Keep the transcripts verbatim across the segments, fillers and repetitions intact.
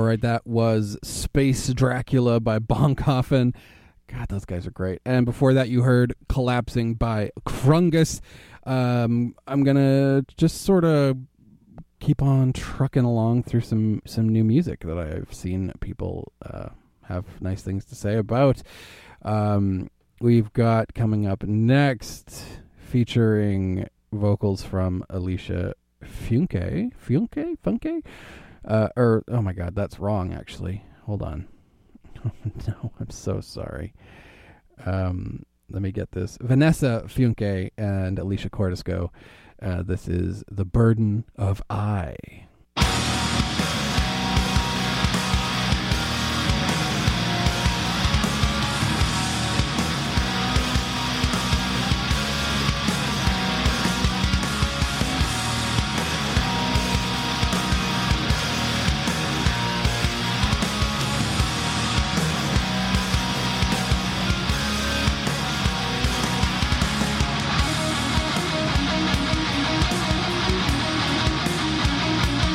right, that was Space Dracula by Boncoffin. God, those guys are great. And before that, you heard Collapsing by Krungus. Um, I'm going to just sort of keep on trucking along through some, some new music that I've seen people uh, have nice things to say about. Um, we've got coming up next, featuring vocals from Alicia Funke. Funke? Funke? Uh, or, oh my God, that's wrong, actually. Hold on. No, I'm so sorry. Um, let me get this. Vanessa Funke and Alicia Cordisco. Uh, this is The Burden of I. Thank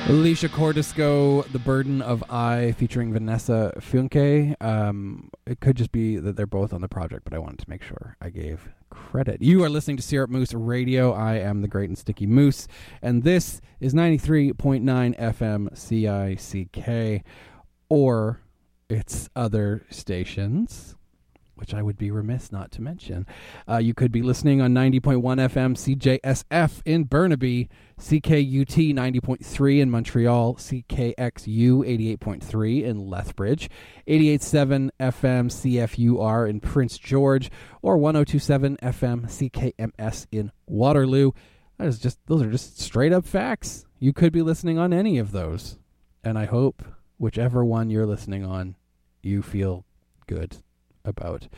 Alicia Cordisco, The Burden of I, featuring Vanessa Funke. Um, it could just be that they're both on the project, but I wanted to make sure I gave credit. You are listening to Syrup Moose Radio. I am the Great and Sticky Moose, and this is ninety-three point nine F M C I C K, or its other stations, which I would be remiss not to mention. Uh, you could be listening on ninety point one F M C J S F in Burnaby, C K U T ninety point three in Montreal, C K X U eighty-eight point three in Lethbridge, eighty-eight point seven F M C F U R in Prince George, or one oh two point seven F M C K M S in Waterloo. That is just those are just straight up facts. You could be listening on any of those, and I hope whichever one you're listening on, you feel good about.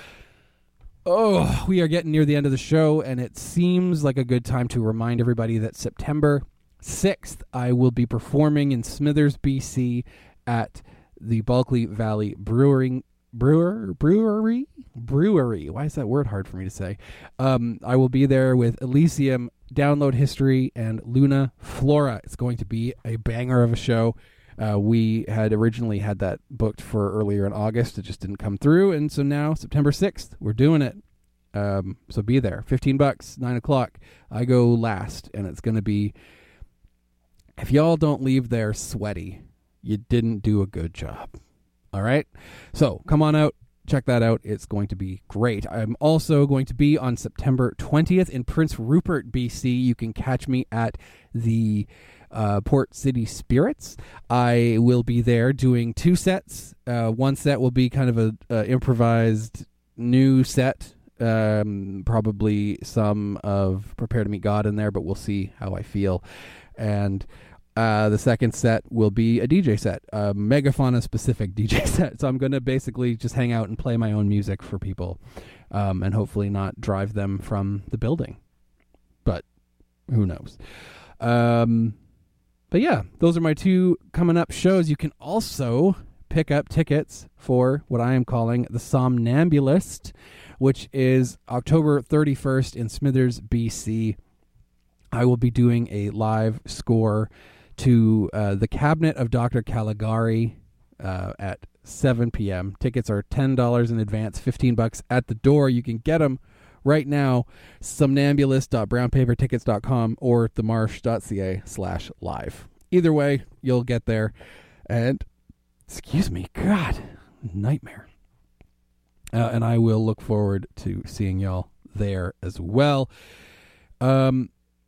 Oh, we are getting near the end of the show, and it seems like a good time to remind everybody that September sixth, I will be performing in Smithers, B C at the Bulkley Valley Brewing Brewer Brewery Brewery. Why is that word hard for me to say? Um, I will be there with Elysium, Download History, and Luna Flora. It's going to be a banger of a show. Uh, we had originally had that booked for earlier in August. It just didn't come through. And so now, September sixth, we're doing it. Um, so be there. fifteen bucks, nine o'clock. I go last, and it's going to be... If y'all don't leave there sweaty, you didn't do a good job. All right? So come on out. Check that out. It's going to be great. I'm also going to be on September twentieth in Prince Rupert, B C. You can catch me at the... Uh, Port City Spirits. I will be there doing two sets. Uh, one set will be kind of a, a improvised new set. Um, probably some of Prepare to Meet God in there, but we'll see how I feel. And uh, the second set will be a D J set, a Megafauna specific D J set. So I'm going to basically just hang out and play my own music for people, um, and hopefully not drive them from the building. But who knows? Um... But yeah, those are my two coming up shows. You can also pick up tickets for what I am calling the Somnambulist, which is October thirty-first in Smithers, B C. I will be doing a live score to uh, The Cabinet of Doctor Caligari uh, at seven p.m. Tickets are ten dollars in advance, fifteen bucks at the door. You can get them right now, somnambulist dot brown paper tickets dot com or themarsh.ca slash live. Either way, you'll get there. And, excuse me, God, nightmare. Uh, and I will look forward to seeing y'all there as well. Um,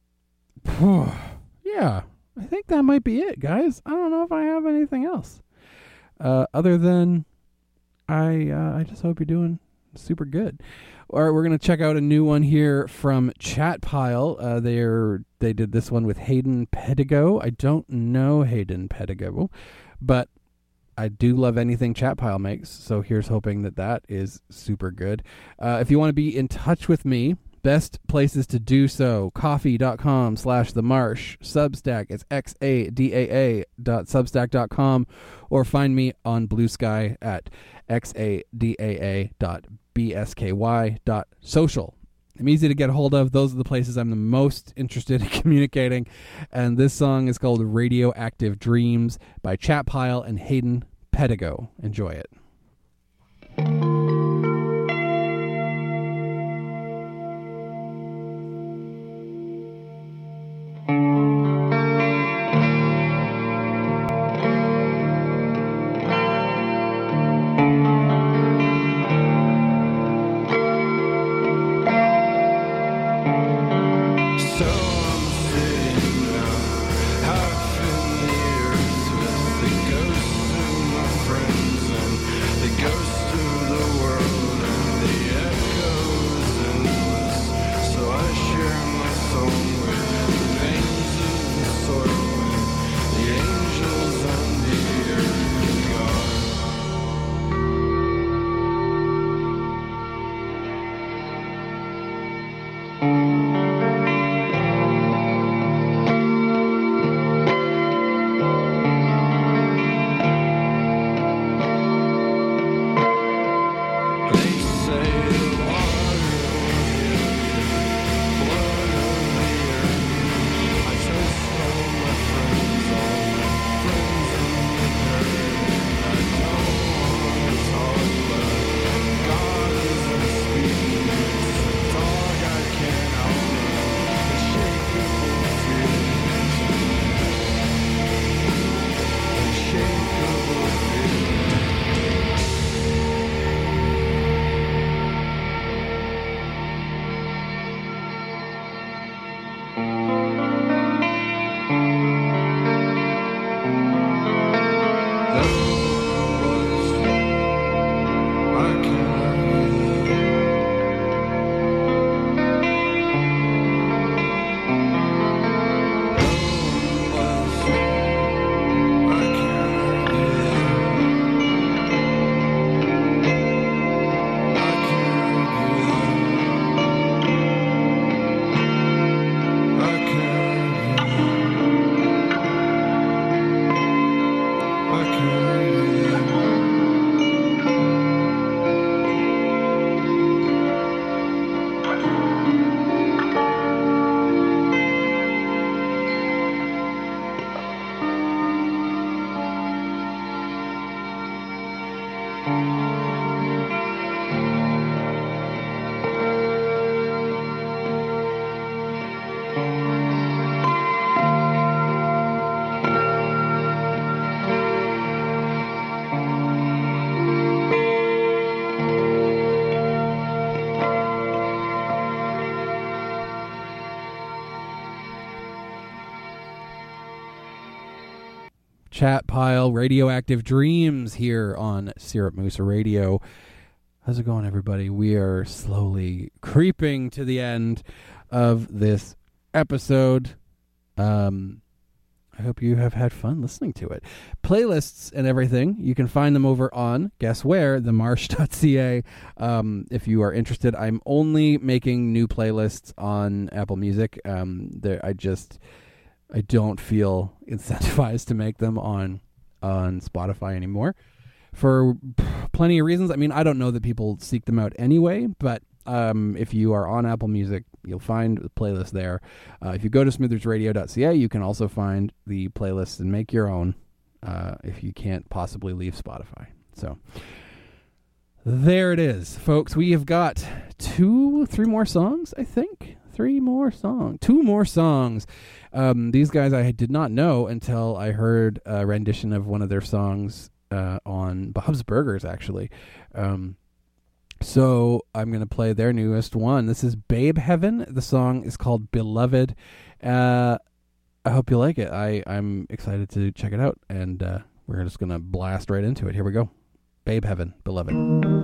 yeah, I think that might be it, guys. I don't know if I have anything else. Uh, other than, I, uh, I just hope you're doing super good. All right, we're going to check out a new one here from Chatpile. Uh, they're, they did this one with Hayden Pedigo. I don't know Hayden Pedigo, but I do love anything Chatpile makes, so here's hoping that that is super good. Uh, if you want to be in touch with me, best places to do so, coffee.com slash the marsh, Substack, it's xadaa dot substack dot com, or find me on Blue Sky at xadaa dot bsky dot social. I'm easy to get a hold of. Those are the places I'm the most interested in communicating. And this song is called Radioactive Dreams by Chatpile and Hayden Pedigo. Enjoy it. Half in the earth with the ghosts of my friends and Chat Pile, Radioactive Dreams here on Syrup Mooser Radio. How's it going, everybody? We are slowly creeping to the end of this episode. Um, I hope you have had fun listening to it. Playlists and everything, you can find them over on, guess where, the marsh dot c a. Um, if you are interested, I'm only making new playlists on Apple Music. Um, there, I just... I don't feel incentivized to make them on on Spotify anymore for plenty of reasons. I mean, I don't know that people seek them out anyway, but um, if you are on Apple Music, you'll find the playlist there. Uh, if you go to smithers radio dot c a, you can also find the playlist and make your own uh, if you can't possibly leave Spotify. So there it is, folks. We have got two, three more songs, I think. Three more songs. Two more songs. Um, these guys I did not know until I heard a rendition of one of their songs uh, on Bob's Burgers, actually. Um, so I'm going to play their newest one. This is Babe Heaven. The song is called Beloved. Uh, I hope you like it. I, I'm excited to check it out, and uh, we're just going to blast right into it. Here we go. Babe Heaven, Beloved.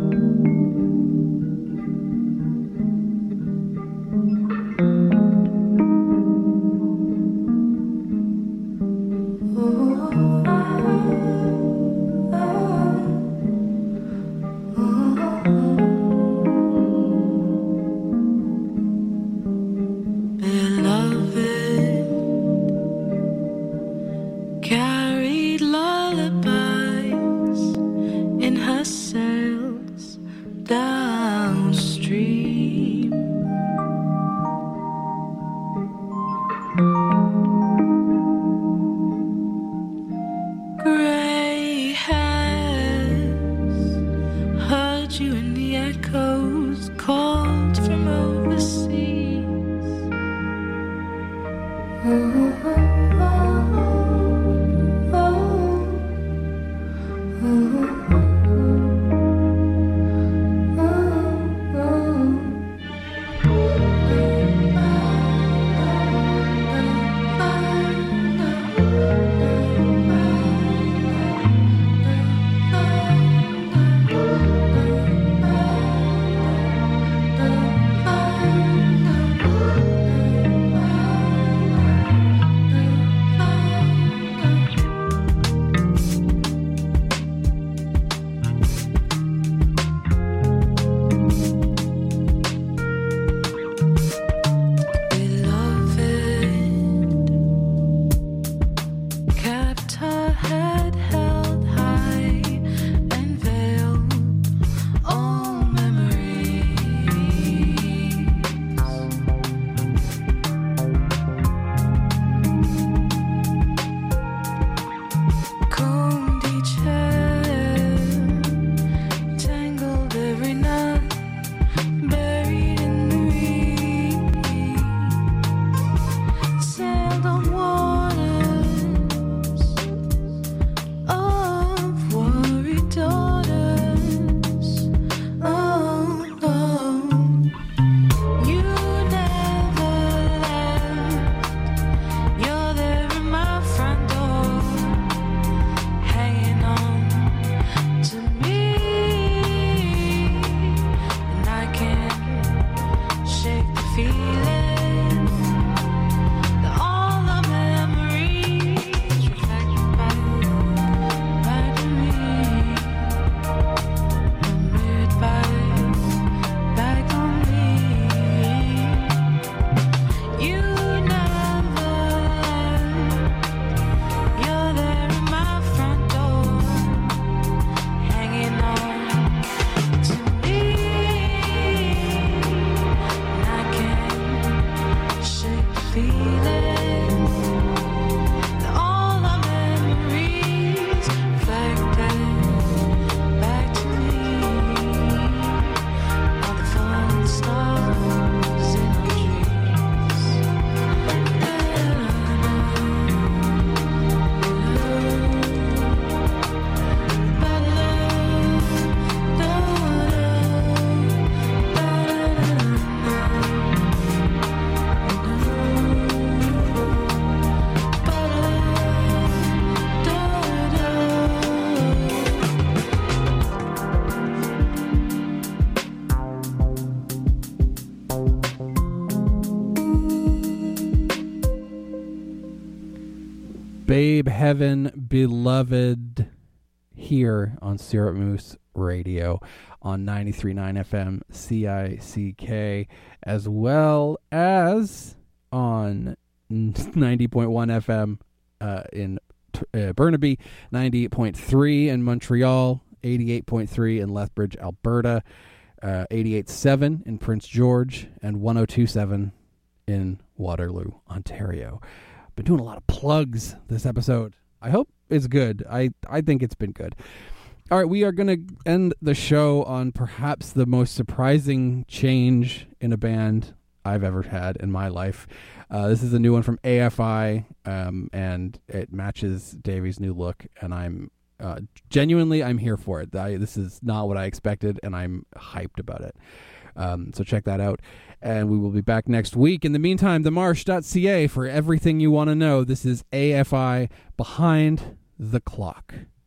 Carried lullabies in her sails downstream. Gray hairs heard you in the echoes called from overseas. Oh, oh, oh. Heaven Beloved here on Syrup Moose Radio on ninety-three point nine F M C I C K, as well as on ninety point one F M uh, in uh, Burnaby, ninety point three in Montreal, eighty-eight point three in Lethbridge, Alberta, uh, eighty-eight point seven in Prince George, and one oh two point seven in Waterloo, Ontario. Been doing a lot of plugs this episode. I hope it's good. I, I think it's been good. All right, we are going to end the show on perhaps the most surprising change in a band I've ever had in my life. Uh, this is a new one from A F I, um, and it matches Davey's new look, and I'm uh, genuinely, I'm here for it. I, this is not what I expected, and I'm hyped about it. Um, so check that out, and we will be back next week. In the meantime, the marsh dot c a for everything you want to know. This is A F I Behind the Clock.